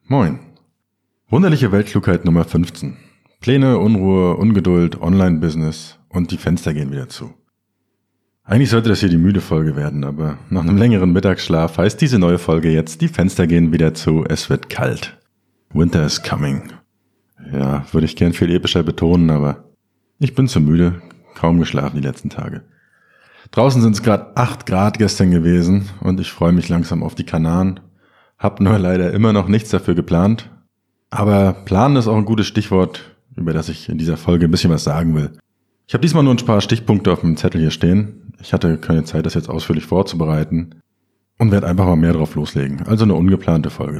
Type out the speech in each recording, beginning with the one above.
Moin. Wunderliche Weltklugheit Nummer 15. Pläne, Unruhe, Ungeduld, Online-Business und die Fenster gehen wieder zu. Eigentlich sollte das hier die müde Folge werden, aber nach einem längeren Mittagsschlaf heißt diese neue Folge jetzt, die Fenster gehen wieder zu, es wird kalt. Winter is coming. Ja, würde ich gern viel epischer betonen, aber ich bin zu müde, kaum geschlafen die letzten Tage. Draußen sind es gerade 8 Grad gestern gewesen und ich freue mich langsam auf die Kanaren. Hab nur leider immer noch nichts dafür geplant. Aber planen ist auch ein gutes Stichwort, über das ich in dieser Folge ein bisschen was sagen will. Ich habe diesmal nur ein paar Stichpunkte auf dem Zettel hier stehen. Ich hatte keine Zeit, das jetzt ausführlich vorzubereiten und werde einfach mal mehr drauf loslegen. Also eine ungeplante Folge.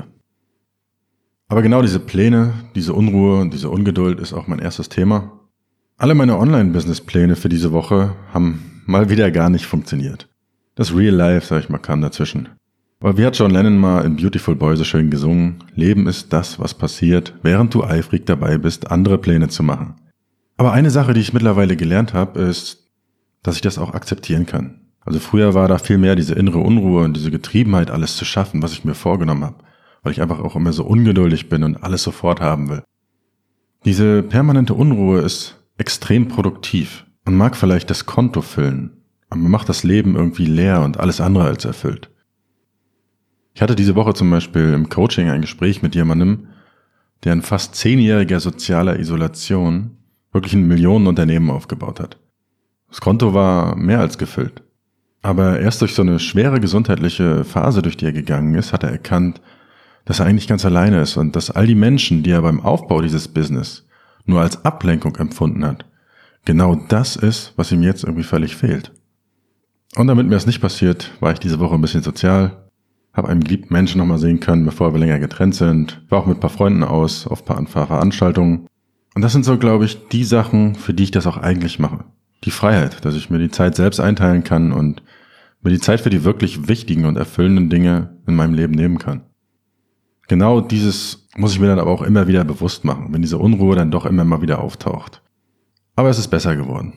Aber genau diese Pläne, diese Unruhe und diese Ungeduld ist auch mein erstes Thema. Alle meine Online-Business-Pläne für diese Woche haben mal wieder gar nicht funktioniert. Das Real Life, sag ich mal, kam dazwischen. Aber wie hat John Lennon mal in Beautiful Boy so schön gesungen? Leben ist das, was passiert, während du eifrig dabei bist, andere Pläne zu machen. Aber eine Sache, die ich mittlerweile gelernt habe, ist, dass ich das auch akzeptieren kann. Also früher war da viel mehr diese innere Unruhe und diese Getriebenheit, alles zu schaffen, was ich mir vorgenommen habe, weil ich einfach auch immer so ungeduldig bin und alles sofort haben will. Diese permanente Unruhe ist extrem produktiv und mag vielleicht das Konto füllen, aber man macht das Leben irgendwie leer und alles andere als erfüllt. Ich hatte diese Woche zum Beispiel im Coaching ein Gespräch mit jemandem, der in fast 10-jähriger sozialer Isolation wirklich ein Millionenunternehmen aufgebaut hat. Das Konto war mehr als gefüllt. Aber erst durch so eine schwere gesundheitliche Phase, durch die er gegangen ist, hat er erkannt, dass er eigentlich ganz alleine ist und dass all die Menschen, die er beim Aufbau dieses Business nur als Ablenkung empfunden hat, genau das ist, was ihm jetzt irgendwie völlig fehlt. Und damit mir das nicht passiert, war ich diese Woche ein bisschen sozial, habe einen geliebten Menschen nochmal sehen können, bevor wir länger getrennt sind, war auch mit ein paar Freunden aus, auf ein paar Veranstaltungen. Und das sind so, glaube ich, die Sachen, für die ich das auch eigentlich mache. Die Freiheit, dass ich mir die Zeit selbst einteilen kann und mir die Zeit für die wirklich wichtigen und erfüllenden Dinge in meinem Leben nehmen kann. Genau dieses muss ich mir dann aber auch immer wieder bewusst machen, wenn diese Unruhe dann doch immer mal wieder auftaucht. Aber es ist besser geworden.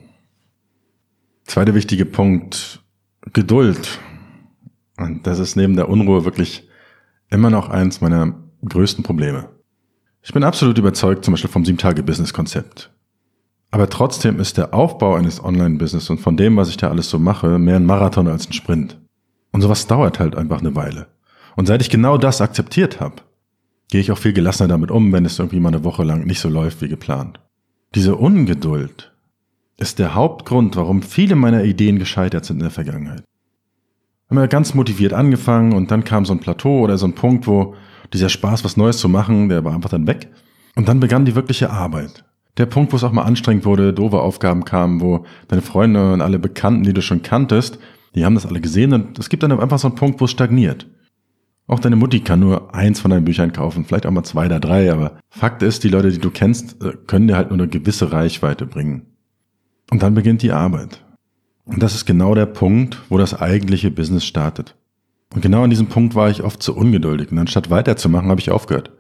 Zweiter wichtiger Punkt, Geduld. Und das ist neben der Unruhe wirklich immer noch eins meiner größten Probleme. Ich bin absolut überzeugt zum Beispiel vom 7-Tage-Business-Konzept. Aber trotzdem ist der Aufbau eines Online-Business und von dem, was ich da alles so mache, mehr ein Marathon als ein Sprint. Und sowas dauert halt einfach eine Weile. Und seit ich genau das akzeptiert habe, gehe ich auch viel gelassener damit um, wenn es irgendwie mal eine Woche lang nicht so läuft wie geplant. Diese Ungeduld ist der Hauptgrund, warum viele meiner Ideen gescheitert sind in der Vergangenheit. Haben wir ganz motiviert angefangen und dann kam so ein Plateau oder so ein Punkt, wo dieser Spaß, was Neues zu machen, der war einfach dann weg. Und dann begann die wirkliche Arbeit. Der Punkt, wo es auch mal anstrengend wurde, doofe Aufgaben kamen, wo deine Freunde und alle Bekannten, die du schon kanntest, die haben das alle gesehen und es gibt dann einfach so einen Punkt, wo es stagniert. Auch deine Mutti kann nur 1 von deinen Büchern kaufen, vielleicht auch mal 2 oder 3, aber Fakt ist, die Leute, die du kennst, können dir halt nur eine gewisse Reichweite bringen. Und dann beginnt die Arbeit. Und das ist genau der Punkt, wo das eigentliche Business startet. Und genau an diesem Punkt war ich oft zu ungeduldig und anstatt weiterzumachen, habe ich aufgehört.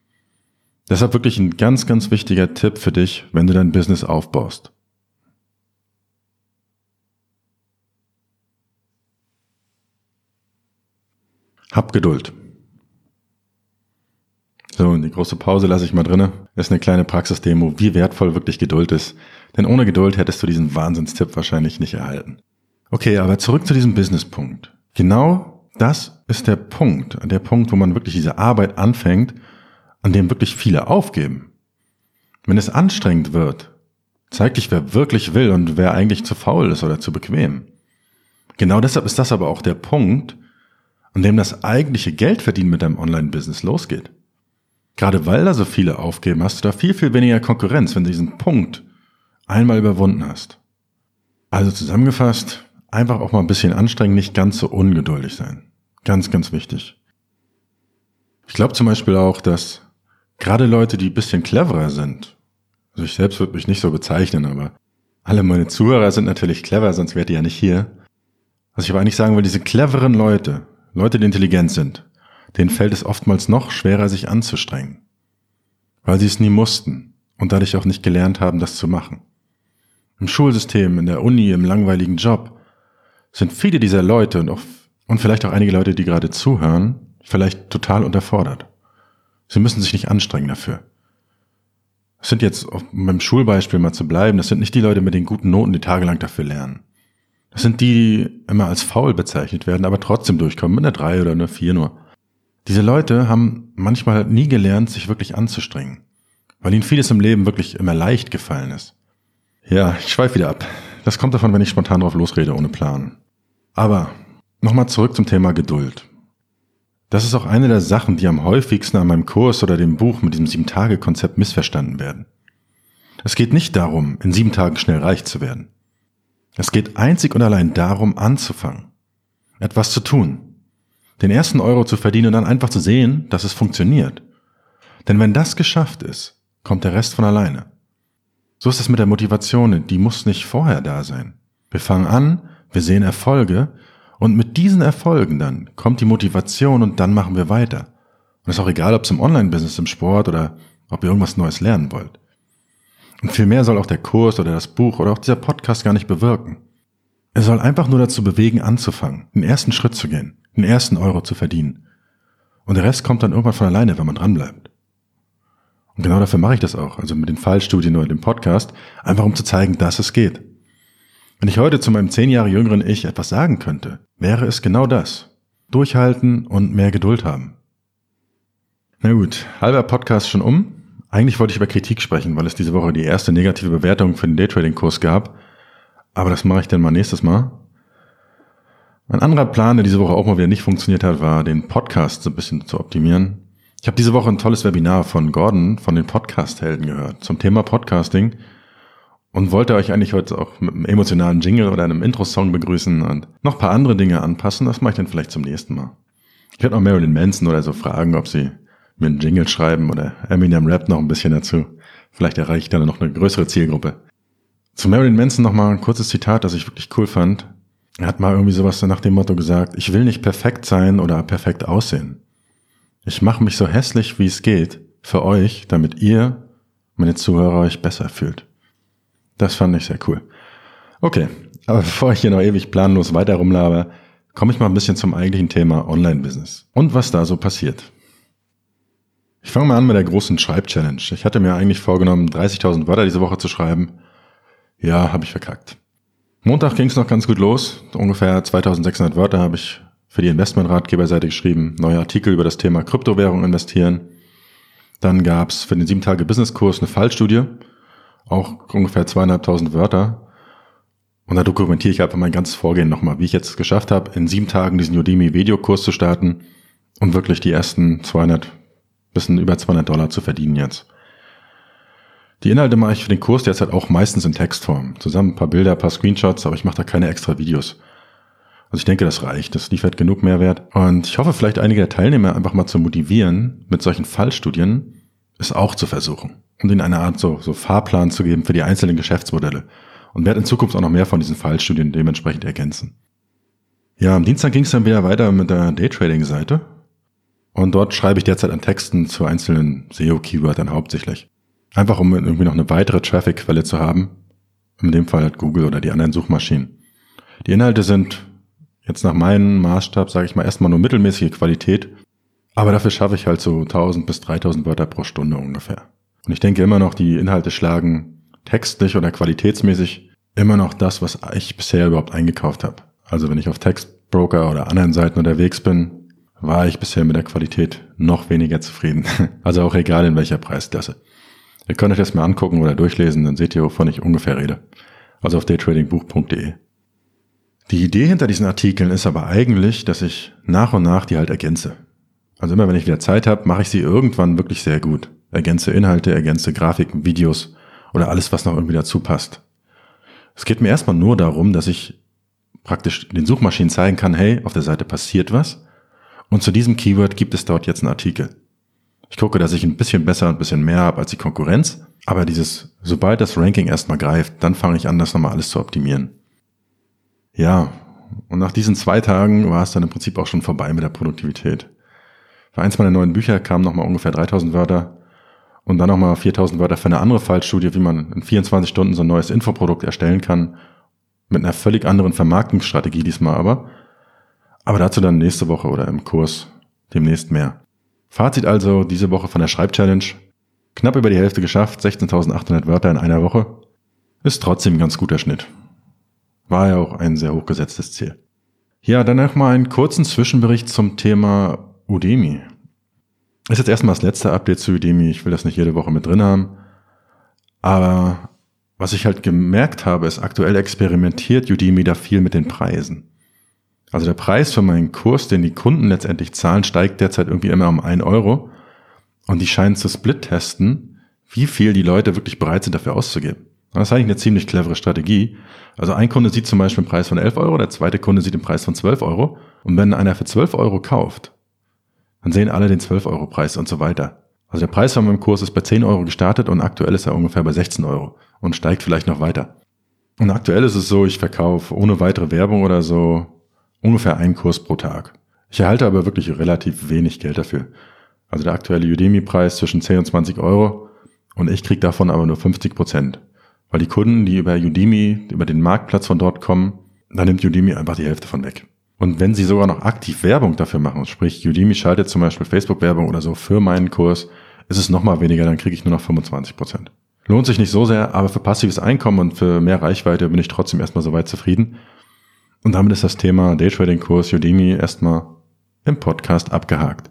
Deshalb wirklich ein ganz, ganz wichtiger Tipp für dich, wenn du dein Business aufbaust. Hab Geduld. So, und die große Pause lasse ich mal drinne. Das ist eine kleine Praxisdemo, wie wertvoll wirklich Geduld ist. Denn ohne Geduld hättest du diesen Wahnsinnstipp wahrscheinlich nicht erhalten. Okay, aber zurück zu diesem Businesspunkt. Genau das ist der Punkt, wo man wirklich diese Arbeit anfängt, an dem wirklich viele aufgeben. Wenn es anstrengend wird, zeigt dich, wer wirklich will und wer eigentlich zu faul ist oder zu bequem. Genau deshalb ist das aber auch der Punkt, an dem das eigentliche Geldverdienen mit deinem Online-Business losgeht. Gerade weil da so viele aufgeben, hast du da viel, viel weniger Konkurrenz, wenn du diesen Punkt einmal überwunden hast. Also zusammengefasst, einfach auch mal ein bisschen anstrengend, nicht ganz so ungeduldig sein. Ganz, ganz wichtig. Ich glaube zum Beispiel auch, dass gerade Leute, die ein bisschen cleverer sind, also ich selbst würde mich nicht so bezeichnen, aber alle meine Zuhörer sind natürlich clever, sonst wärt ihr ja nicht hier. Was ich aber eigentlich sagen will, diese cleveren Leute, die intelligent sind, denen fällt es oftmals noch schwerer, sich anzustrengen. Weil sie es nie mussten und dadurch auch nicht gelernt haben, das zu machen. Im Schulsystem, in der Uni, im langweiligen Job sind viele dieser Leute und vielleicht auch einige Leute, die gerade zuhören, vielleicht total unterfordert. Sie müssen sich nicht anstrengen dafür. Das sind jetzt, um beim Schulbeispiel mal zu bleiben, das sind nicht die Leute mit den guten Noten, die tagelang dafür lernen. Das sind die immer als faul bezeichnet werden, aber trotzdem durchkommen mit einer 3 oder einer 4 nur. Diese Leute haben manchmal nie gelernt, sich wirklich anzustrengen, weil ihnen vieles im Leben wirklich immer leicht gefallen ist. Ja, ich schweife wieder ab. Das kommt davon, wenn ich spontan drauf losrede, ohne Plan. Aber nochmal zurück zum Thema Geduld. Das ist auch eine der Sachen, die am häufigsten an meinem Kurs oder dem Buch mit diesem 7-Tage-Konzept missverstanden werden. Es geht nicht darum, in 7 Tagen schnell reich zu werden. Es geht einzig und allein darum, anzufangen, etwas zu tun, den ersten Euro zu verdienen und dann einfach zu sehen, dass es funktioniert. Denn wenn das geschafft ist, kommt der Rest von alleine. So ist es mit der Motivation, die muss nicht vorher da sein. Wir fangen an, wir sehen Erfolge und mit diesen Erfolgen dann kommt die Motivation und dann machen wir weiter. Und es ist auch egal, ob es im Online-Business, im Sport oder ob ihr irgendwas Neues lernen wollt. Und viel mehr soll auch der Kurs oder das Buch oder auch dieser Podcast gar nicht bewirken. Er soll einfach nur dazu bewegen, anzufangen, den ersten Schritt zu gehen, den ersten Euro zu verdienen. Und der Rest kommt dann irgendwann von alleine, wenn man dranbleibt. Und genau dafür mache ich das auch, also mit den Fallstudien oder dem Podcast, einfach um zu zeigen, dass es geht. Wenn ich heute zu meinem 10 Jahre jüngeren Ich etwas sagen könnte, wäre es genau das. Durchhalten und mehr Geduld haben. Na gut, halber Podcast schon um. Eigentlich wollte ich über Kritik sprechen, weil es diese Woche die erste negative Bewertung für den Daytrading-Kurs gab. Aber das mache ich dann mal nächstes Mal. Ein anderer Plan, der diese Woche auch mal wieder nicht funktioniert hat, war, den Podcast so ein bisschen zu optimieren. Ich habe diese Woche ein tolles Webinar von Gordon von den Podcast-Helden gehört zum Thema Podcasting und wollte euch eigentlich heute auch mit einem emotionalen Jingle oder einem Intro-Song begrüßen und noch ein paar andere Dinge anpassen. Das mache ich dann vielleicht zum nächsten Mal. Ich werde noch Marilyn Manson oder so fragen, ob sie mir einen Jingle schreiben oder Eminem rappt noch ein bisschen dazu. Vielleicht erreiche ich dann noch eine größere Zielgruppe. Zu Marilyn Manson noch mal ein kurzes Zitat, das ich wirklich cool fand. Er hat mal irgendwie sowas nach dem Motto gesagt: Ich will nicht perfekt sein oder perfekt aussehen. Ich mache mich so hässlich, wie es geht, für euch, damit ihr, meine Zuhörer, euch besser fühlt. Das fand ich sehr cool. Okay, aber bevor ich hier noch ewig planlos weiter rumlaber, komme ich mal ein bisschen zum eigentlichen Thema Online-Business und was da so passiert. Ich fange mal an mit der großen Schreib-Challenge. Ich hatte mir eigentlich vorgenommen, 30.000 Wörter diese Woche zu schreiben. Ja, habe ich verkackt. Montag ging es noch ganz gut los. Ungefähr 2.600 Wörter habe ich für die Investmentratgeberseite geschrieben. Neue Artikel über das Thema Kryptowährung investieren. Dann gab es für den 7-Tage-Business-Kurs eine Fallstudie. Auch ungefähr 2.500 Wörter. Und da dokumentiere ich einfach mein ganzes Vorgehen nochmal, wie ich jetzt es geschafft habe, in 7 Tagen diesen Udemy-Videokurs zu starten und wirklich die ersten bisschen über $200 zu verdienen jetzt. Die Inhalte mache ich für den Kurs derzeit auch meistens in Textform. Zusammen ein paar Bilder, ein paar Screenshots, aber ich mache da keine extra Videos. Also ich denke, das reicht. Das liefert genug Mehrwert. Und ich hoffe, vielleicht einige der Teilnehmer einfach mal zu motivieren, mit solchen Fallstudien es auch zu versuchen. Und ihnen eine Art so Fahrplan zu geben für die einzelnen Geschäftsmodelle. Und werde in Zukunft auch noch mehr von diesen Fallstudien dementsprechend ergänzen. Ja, am Dienstag ging es dann wieder weiter mit der Daytrading-Seite. Und dort schreibe ich derzeit an Texten zu einzelnen SEO-Keywörtern hauptsächlich. Einfach um irgendwie noch eine weitere Traffic-Quelle zu haben. In dem Fall halt Google oder die anderen Suchmaschinen. Die Inhalte sind jetzt nach meinem Maßstab, sage ich mal, erstmal nur mittelmäßige Qualität. Aber dafür schaffe ich halt so 1.000 bis 3.000 Wörter pro Stunde ungefähr. Und ich denke immer noch, die Inhalte schlagen textlich oder qualitätsmäßig immer noch das, was ich bisher überhaupt eingekauft habe. Also wenn ich auf Textbroker oder anderen Seiten unterwegs bin, war ich bisher mit der Qualität noch weniger zufrieden. Also auch egal in welcher Preisklasse. Ihr könnt euch das mal angucken oder durchlesen, dann seht ihr, wovon ich ungefähr rede. Also auf daytradingbuch.de. Die Idee hinter diesen Artikeln ist aber eigentlich, dass ich nach und nach die halt ergänze. Also immer wenn ich wieder Zeit habe, mache ich sie irgendwann wirklich sehr gut. Ergänze Inhalte, ergänze Grafiken, Videos oder alles, was noch irgendwie dazu passt. Es geht mir erstmal nur darum, dass ich praktisch den Suchmaschinen zeigen kann, hey, auf der Seite passiert was. Und zu diesem Keyword gibt es dort jetzt einen Artikel. Ich gucke, dass ich ein bisschen besser und ein bisschen mehr habe als die Konkurrenz, aber sobald das Ranking erstmal greift, dann fange ich an, das nochmal alles zu optimieren. Ja, und nach diesen 2 Tagen war es dann im Prinzip auch schon vorbei mit der Produktivität. Für eins meiner neuen Bücher kamen nochmal ungefähr 3.000 Wörter und dann nochmal 4.000 Wörter für eine andere Fallstudie, wie man in 24 Stunden so ein neues Infoprodukt erstellen kann, mit einer völlig anderen Vermarktungsstrategie diesmal aber dazu dann nächste Woche oder im Kurs demnächst mehr. Fazit also, diese Woche von der Schreibchallenge. Knapp über die Hälfte geschafft, 16.800 Wörter in einer Woche. Ist trotzdem ein ganz guter Schnitt. War ja auch ein sehr hochgesetztes Ziel. Ja, dann noch mal einen kurzen Zwischenbericht zum Thema Udemy. Ist jetzt erstmal das letzte Update zu Udemy. Ich will das nicht jede Woche mit drin haben. Aber was ich halt gemerkt habe, ist, aktuell experimentiert Udemy da viel mit den Preisen. Also der Preis für meinen Kurs, den die Kunden letztendlich zahlen, steigt derzeit irgendwie immer um 1 Euro. Und die scheinen zu split-testen, wie viel die Leute wirklich bereit sind, dafür auszugeben. Das ist eigentlich eine ziemlich clevere Strategie. Also ein Kunde sieht zum Beispiel einen Preis von 11 Euro, der zweite Kunde sieht den Preis von 12 Euro. Und wenn einer für 12 Euro kauft, dann sehen alle den 12 Euro Preis und so weiter. Also der Preis von meinem Kurs ist bei 10 Euro gestartet und aktuell ist er ungefähr bei 16 Euro und steigt vielleicht noch weiter. Und aktuell ist es so, ich verkaufe ohne weitere Werbung oder so ungefähr einen Kurs pro Tag. Ich erhalte aber wirklich relativ wenig Geld dafür. Also der aktuelle Udemy-Preis zwischen 10 und 20 Euro und ich kriege davon aber nur 50%. Weil die Kunden, die über Udemy, über den Marktplatz von dort kommen, da nimmt Udemy einfach die Hälfte von weg. Und wenn sie sogar noch aktiv Werbung dafür machen, sprich Udemy schaltet zum Beispiel Facebook-Werbung oder so für meinen Kurs, ist es nochmal weniger, dann kriege ich nur noch 25%. Lohnt sich nicht so sehr, aber für passives Einkommen und für mehr Reichweite bin ich trotzdem erstmal soweit zufrieden. Und damit ist das Thema Daytrading-Kurs Udemy erstmal im Podcast abgehakt.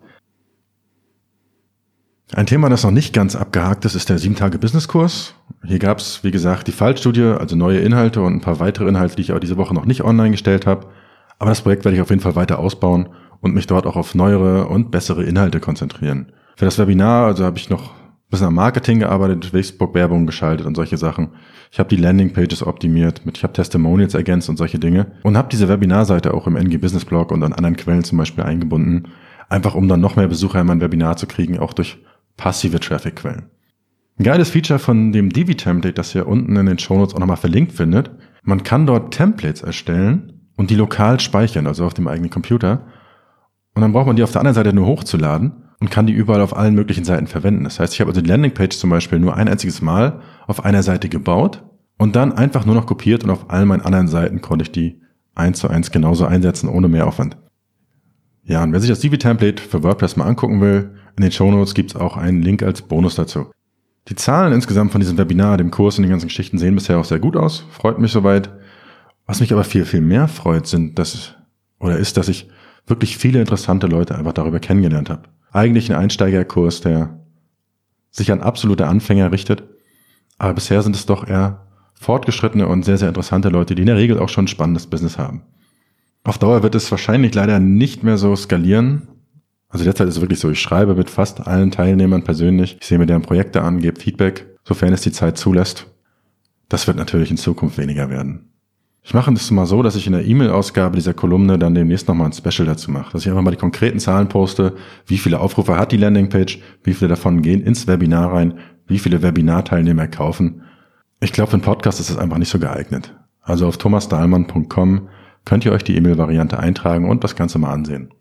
Ein Thema, das noch nicht ganz abgehakt ist, ist der 7-Tage-Business-Kurs. Hier gab es, wie gesagt, die Fallstudie, also neue Inhalte und ein paar weitere Inhalte, die ich aber diese Woche noch nicht online gestellt habe. Aber das Projekt werde ich auf jeden Fall weiter ausbauen und mich dort auch auf neuere und bessere Inhalte konzentrieren. Für das Webinar, also habe ich noch ein bisschen am Marketing gearbeitet, Facebook-Werbung geschaltet und solche Sachen. Ich habe die Landingpages optimiert, ich habe Testimonials ergänzt und solche Dinge und habe diese Webinarseite auch im NG Business Blog und an anderen Quellen zum Beispiel eingebunden, einfach um dann noch mehr Besucher in mein Webinar zu kriegen, auch durch passive Traffic-Quellen. Ein geiles Feature von dem Divi-Template, das ihr unten in den Shownotes auch nochmal verlinkt findet. Man kann dort Templates erstellen und die lokal speichern, also auf dem eigenen Computer. Und dann braucht man die auf der anderen Seite nur hochzuladen und kann die überall auf allen möglichen Seiten verwenden. Das heißt, ich habe also die Landingpage zum Beispiel nur ein einziges Mal auf einer Seite gebaut und dann einfach nur noch kopiert und auf all meinen anderen Seiten konnte ich die 1:1 genauso einsetzen, ohne Mehraufwand. Ja, und wer sich das Divi-Template für WordPress mal angucken will, in den Shownotes gibt es auch einen Link als Bonus dazu. Die Zahlen insgesamt von diesem Webinar, dem Kurs und den ganzen Geschichten sehen bisher auch sehr gut aus. Freut mich soweit. Was mich aber viel, viel mehr freut, ist, dass ich wirklich viele interessante Leute einfach darüber kennengelernt habe. Eigentlich ein Einsteigerkurs, der sich an absolute Anfänger richtet. Aber bisher sind es doch eher fortgeschrittene und sehr, sehr interessante Leute, die in der Regel auch schon ein spannendes Business haben. Auf Dauer wird es wahrscheinlich leider nicht mehr so skalieren. Also derzeit ist es wirklich so, ich schreibe mit fast allen Teilnehmern persönlich. Ich sehe mir deren Projekte an, gebe Feedback, sofern es die Zeit zulässt. Das wird natürlich in Zukunft weniger werden. Ich mache das mal so, dass ich in der E-Mail-Ausgabe dieser Kolumne dann demnächst nochmal ein Special dazu mache. Dass ich einfach mal die konkreten Zahlen poste, wie viele Aufrufe hat die Landingpage, wie viele davon gehen ins Webinar rein, wie viele Webinarteilnehmer kaufen. Ich glaube, für einen Podcast ist das einfach nicht so geeignet. Also auf thomasdahlmann.com könnt ihr euch die E-Mail-Variante eintragen und das Ganze mal ansehen.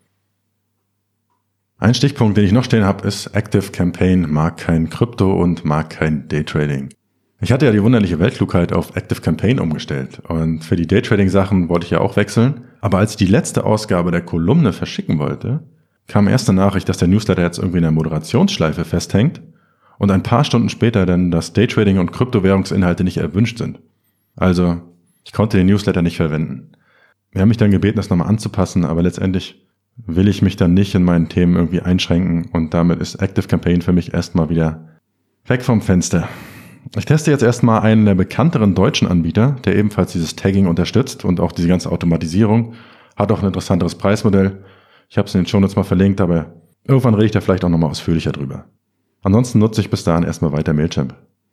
Ein Stichpunkt, den ich noch stehen habe, ist Active Campaign mag kein Krypto und mag kein Daytrading. Ich hatte ja die wunderliche Weltklugheit auf Active Campaign umgestellt und für die Daytrading-Sachen wollte ich ja auch wechseln. Aber als ich die letzte Ausgabe der Kolumne verschicken wollte, kam erst eine Nachricht, dass der Newsletter jetzt irgendwie in der Moderationsschleife festhängt und ein paar Stunden später dann, dass Daytrading und Kryptowährungsinhalte nicht erwünscht sind. Also, ich konnte den Newsletter nicht verwenden. Wir haben mich dann gebeten, das nochmal anzupassen, aber letztendlich will ich mich dann nicht in meinen Themen irgendwie einschränken und damit ist Active Campaign für mich erstmal wieder weg vom Fenster. Ich teste jetzt erstmal einen der bekannteren deutschen Anbieter, der ebenfalls dieses Tagging unterstützt und auch diese ganze Automatisierung, hat auch ein interessanteres Preismodell. Ich habe es in den Shownotes mal verlinkt, aber irgendwann rede ich da vielleicht auch nochmal ausführlicher drüber. Ansonsten nutze ich bis dahin erstmal weiter Mailchimp.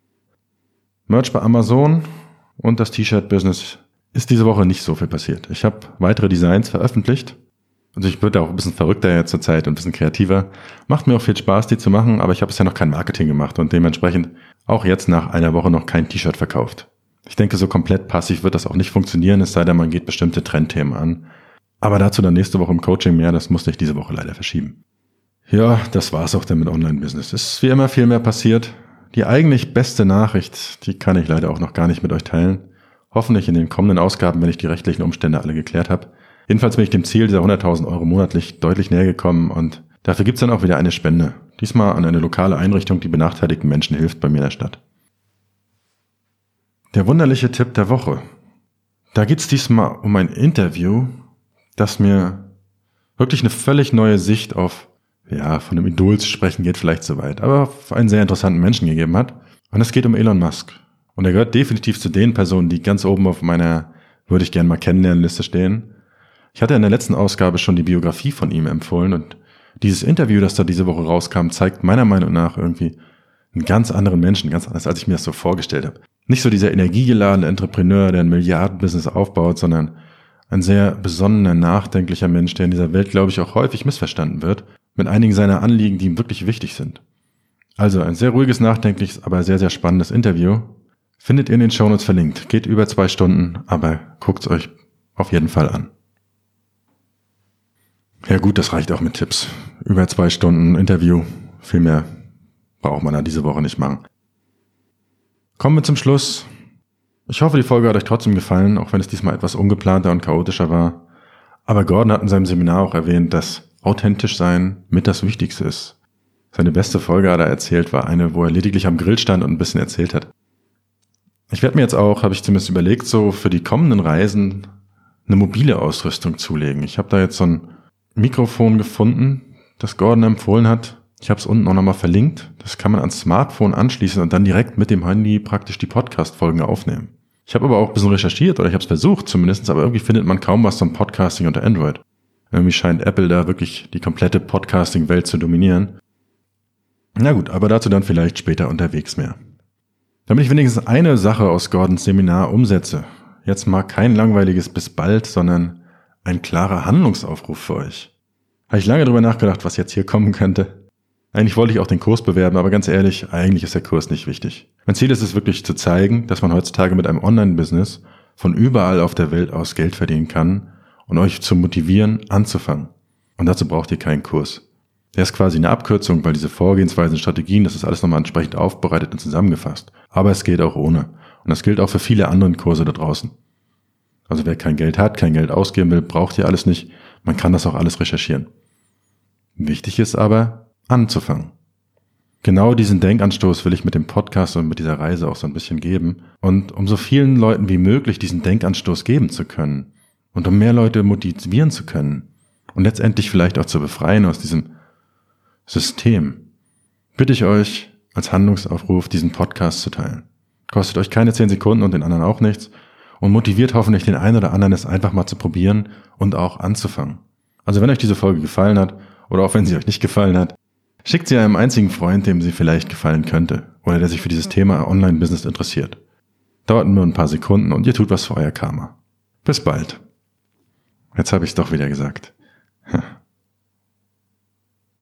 Merch bei Amazon und das T-Shirt-Business ist diese Woche nicht so viel passiert. Ich habe weitere Designs veröffentlicht. Also ich würde auch ein bisschen verrückter jetzt zur Zeit und ein bisschen kreativer. Macht mir auch viel Spaß, die zu machen, aber ich habe bisher noch kein Marketing gemacht und dementsprechend auch jetzt nach einer Woche noch kein T-Shirt verkauft. Ich denke, so komplett passiv wird das auch nicht funktionieren, es sei denn, man geht bestimmte Trendthemen an. Aber dazu dann nächste Woche im Coaching mehr, das musste ich diese Woche leider verschieben. Ja, das war's auch dann mit Online-Business. Es ist wie immer viel mehr passiert. Die eigentlich beste Nachricht, die kann ich leider auch noch gar nicht mit euch teilen. Hoffentlich in den kommenden Ausgaben, wenn ich die rechtlichen Umstände alle geklärt habe. Jedenfalls bin ich dem Ziel dieser 100.000 € monatlich deutlich näher gekommen und Dafür gibt's dann auch wieder eine Spende. Diesmal an eine lokale Einrichtung, die benachteiligten Menschen hilft bei mir in der Stadt. Der wunderliche Tipp der Woche. Da geht's diesmal um ein Interview, das mir wirklich eine völlig neue Sicht auf, von einem Idol zu sprechen geht vielleicht zu weit, aber auf einen sehr interessanten Menschen gegeben hat. Und es geht um Elon Musk. Und er gehört definitiv zu den Personen, die ganz oben auf meiner würde ich gerne mal kennenlernen Liste stehen. Ich hatte in der letzten Ausgabe schon die Biografie von ihm empfohlen und dieses Interview, das da diese Woche rauskam, zeigt meiner Meinung nach irgendwie einen ganz anderen Menschen, ganz anders, als ich mir das so vorgestellt habe. Nicht so dieser energiegeladene Entrepreneur, der ein Milliardenbusiness aufbaut, sondern ein sehr besonnener, nachdenklicher Mensch, der in dieser Welt, glaube ich, auch häufig missverstanden wird, mit einigen seiner Anliegen, die ihm wirklich wichtig sind. Also ein sehr ruhiges, nachdenkliches, aber sehr, sehr spannendes Interview. Findet ihr in den Shownotes verlinkt. Geht über 2 Stunden, aber guckt's euch auf jeden Fall an. Ja gut, das reicht auch mit Tipps. Über 2 Stunden Interview. Viel mehr braucht man da diese Woche nicht machen. Kommen wir zum Schluss. Ich hoffe, die Folge hat euch trotzdem gefallen, auch wenn es diesmal etwas ungeplanter und chaotischer war. Aber Gordon hat in seinem Seminar auch erwähnt, dass authentisch sein mit das Wichtigste ist. Seine beste Folge, hat er erzählt, war eine, wo er lediglich am Grill stand und ein bisschen erzählt hat. Ich werde mir jetzt auch, habe ich zumindest überlegt, so für die kommenden Reisen eine mobile Ausrüstung zulegen. Ich habe da jetzt so ein Mikrofon gefunden, das Gordon empfohlen hat. Ich habe es unten auch nochmal verlinkt. Das kann man ans Smartphone anschließen und dann direkt mit dem Handy praktisch die Podcast-Folgen aufnehmen. Ich habe aber auch ein bisschen recherchiert, oder ich habe es versucht zumindest, aber irgendwie findet man kaum was zum Podcasting unter Android. Irgendwie scheint Apple da wirklich die komplette Podcasting-Welt zu dominieren. Na gut, aber dazu dann vielleicht später unterwegs mehr. Damit ich wenigstens eine Sache aus Gordons Seminar umsetze. Jetzt mal kein langweiliges bis bald, sondern ein klarer Handlungsaufruf für euch. Habe ich lange drüber nachgedacht, was jetzt hier kommen könnte. Eigentlich wollte ich auch den Kurs bewerben, aber ganz ehrlich, eigentlich ist der Kurs nicht wichtig. Mein Ziel ist es wirklich zu zeigen, dass man heutzutage mit einem Online-Business von überall auf der Welt aus Geld verdienen kann und euch zu motivieren, anzufangen. Und dazu braucht ihr keinen Kurs. Der ist quasi eine Abkürzung, weil diese Vorgehensweisen, Strategien, das ist alles nochmal entsprechend aufbereitet und zusammengefasst. Aber es geht auch ohne. Und das gilt auch für viele andere Kurse da draußen. Also wer kein Geld hat, kein Geld ausgeben will, braucht hier alles nicht. Man kann das auch alles recherchieren. Wichtig ist aber, anzufangen. Genau diesen Denkanstoß will ich mit dem Podcast und mit dieser Reise auch so ein bisschen geben. Und um so vielen Leuten wie möglich diesen Denkanstoß geben zu können. Und um mehr Leute motivieren zu können. Und letztendlich vielleicht auch zu befreien aus diesem System, bitte ich euch als Handlungsaufruf, diesen Podcast zu teilen. Kostet euch keine 10 Sekunden und den anderen auch nichts und motiviert hoffentlich den einen oder anderen, es einfach mal zu probieren und auch anzufangen. Also wenn euch diese Folge gefallen hat oder auch wenn sie euch nicht gefallen hat, schickt sie einem einzigen Freund, dem sie vielleicht gefallen könnte oder der sich für dieses Thema Online-Business interessiert. Dauert nur ein paar Sekunden und ihr tut was für euer Karma. Bis bald. Jetzt habe ich es doch wieder gesagt.